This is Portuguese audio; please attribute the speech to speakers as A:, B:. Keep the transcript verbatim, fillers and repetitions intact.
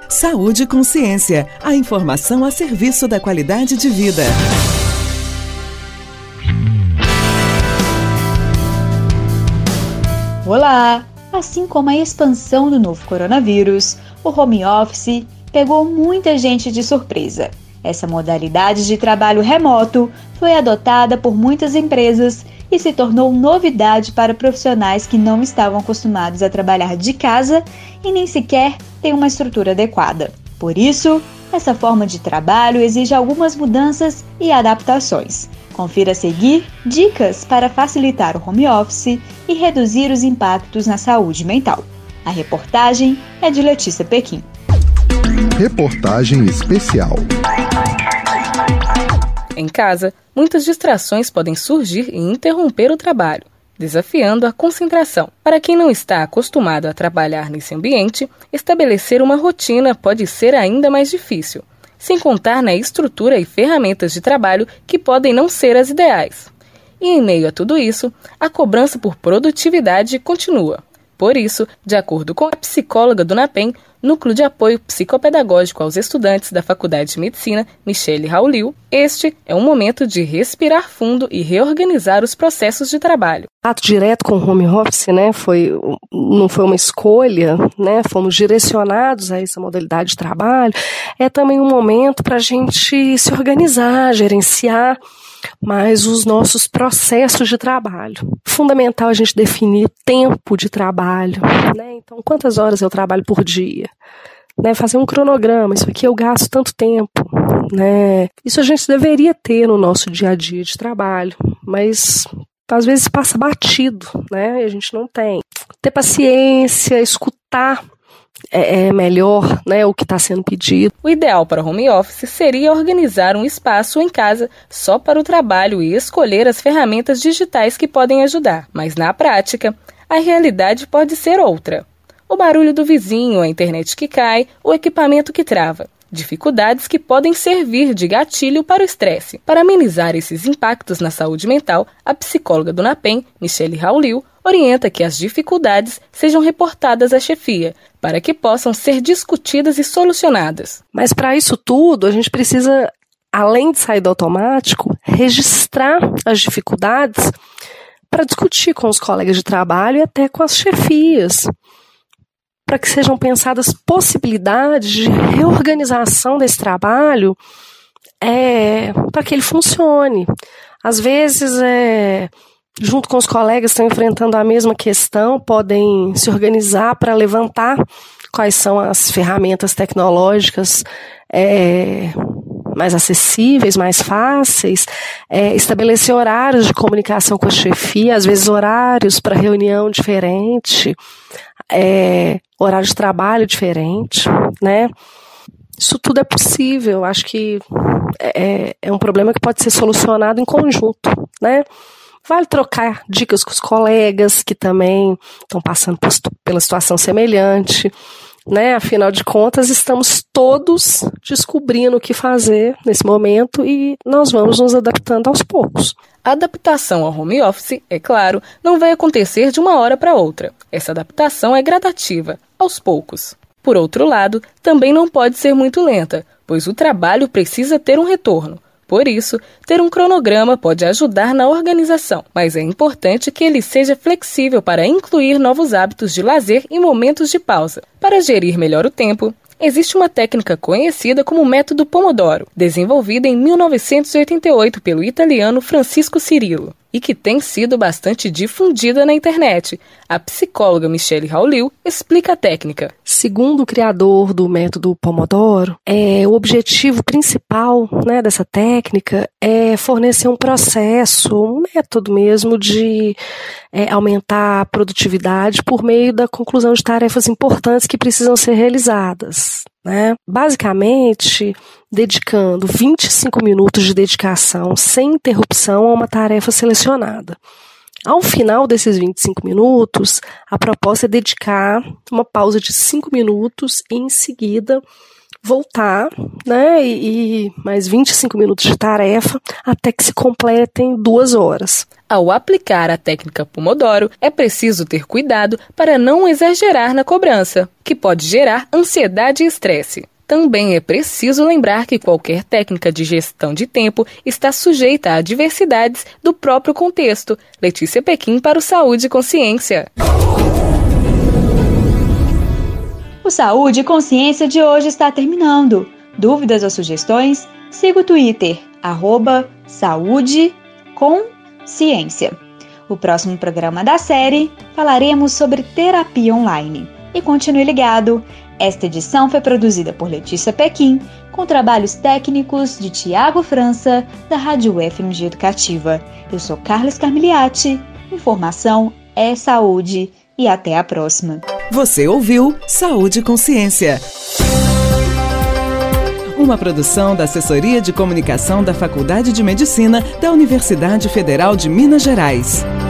A: Saúde e Consciência, a informação a serviço da qualidade de vida.
B: Olá! Assim como a expansão do novo coronavírus, o home office pegou muita gente de surpresa. Essa modalidade de trabalho remoto foi adotada por muitas empresas e se tornou novidade para profissionais que não estavam acostumados a trabalhar de casa e nem sequer têm uma estrutura adequada. Por isso, essa forma de trabalho exige algumas mudanças e adaptações. Confira a seguir dicas para facilitar o home office e reduzir os impactos na saúde mental. A reportagem é de Letícia Pequim.
C: Reportagem especial.
D: Em casa, muitas distrações podem surgir e interromper o trabalho, desafiando a concentração. Para quem não está acostumado a trabalhar nesse ambiente, estabelecer uma rotina pode ser ainda mais difícil, sem contar na estrutura e ferramentas de trabalho que podem não ser as ideais. E em meio a tudo isso, a cobrança por produtividade continua. Por isso, de acordo com a psicóloga do NAPEM, Núcleo de Apoio Psicopedagógico aos Estudantes da Faculdade de Medicina, Michele Raulil, este é um momento de respirar fundo e reorganizar os processos de trabalho.
E: Ato direto com o home office, né, foi, não foi uma escolha, né, fomos direcionados a essa modalidade de trabalho. É também um momento para a gente se organizar, gerenciar mais os nossos processos de trabalho. Fundamental a gente definir tempo de trabalho, né? Então, quantas horas eu trabalho por dia? Né? Fazer um cronograma, isso aqui eu gasto tanto tempo, né? Isso a gente deveria ter no nosso dia a dia de trabalho, mas às vezes passa batido, né? E a gente não tem. Ter paciência, escutar é melhor, né, o que está sendo pedido.
D: O ideal para o home office seria organizar um espaço em casa só para o trabalho e escolher as ferramentas digitais que podem ajudar. Mas na prática, a realidade pode ser outra. O barulho do vizinho, a internet que cai, o equipamento que trava. Dificuldades que podem servir de gatilho para o estresse. Para amenizar esses impactos na saúde mental, a psicóloga do NAPEM, Michele Raulil, orienta que as dificuldades sejam reportadas à chefia, para que possam ser discutidas e solucionadas.
E: Mas para isso tudo, a gente precisa, além de sair do automático, registrar as dificuldades para discutir com os colegas de trabalho e até com as chefias, para que sejam pensadas possibilidades de reorganização desse trabalho é, para que ele funcione. Às vezes, é, junto com os colegas que estão enfrentando a mesma questão, podem se organizar para levantar quais são as ferramentas tecnológicas é, mais acessíveis, mais fáceis, é, estabelecer horários de comunicação com a chefia, às vezes horários para reunião diferente, é, horário de trabalho diferente, né? Isso tudo é possível, acho que é, é um problema que pode ser solucionado em conjunto, né? Vale trocar dicas com os colegas que também estão passando por, pela situação semelhante, né? Afinal de contas, estamos todos descobrindo o que fazer nesse momento e nós vamos nos adaptando aos poucos.
D: A adaptação ao home office, é claro, não vai acontecer de uma hora para outra. Essa adaptação é gradativa, aos poucos. Por outro lado, também não pode ser muito lenta, pois o trabalho precisa ter um retorno. Por isso, ter um cronograma pode ajudar na organização, mas é importante que ele seja flexível para incluir novos hábitos de lazer e momentos de pausa. Para gerir melhor o tempo, existe uma técnica conhecida como método Pomodoro, desenvolvida em mil novecentos e oitenta e oito pelo italiano Francisco Cirillo, e que tem sido bastante difundida na internet. A psicóloga Michele Raulil explica a técnica.
E: Segundo o criador do método Pomodoro, é, o objetivo principal, né, dessa técnica é fornecer um processo, um método mesmo de é, aumentar a produtividade por meio da conclusão de tarefas importantes que precisam ser realizadas. Né? Basicamente, dedicando vinte e cinco minutos de dedicação sem interrupção a uma tarefa selecionada. Ao final desses vinte e cinco minutos, a proposta é dedicar uma pausa de cinco minutos e, em seguida, voltar, né, e, e mais vinte e cinco minutos de tarefa até que se completem duas horas.
D: Ao aplicar a técnica Pomodoro, é preciso ter cuidado para não exagerar na cobrança, que pode gerar ansiedade e estresse. Também é preciso lembrar que qualquer técnica de gestão de tempo está sujeita a adversidades do próprio contexto. Letícia Pequim para o Saúde e Consciência.
B: O Saúde e Consciência de hoje está terminando. Dúvidas ou sugestões? Siga o Twitter, arroba Saúde com Ciência. O próximo programa da série falaremos sobre terapia online. E continue ligado. Esta edição foi produzida por Letícia Pequim, com trabalhos técnicos de Tiago França, da Rádio F M G Educativa. Eu sou Carlos Carmiliati. Informação é saúde e até a próxima.
A: Você ouviu Saúde e Consciência. Uma produção da Assessoria de Comunicação da Faculdade de Medicina da Universidade Federal de Minas Gerais.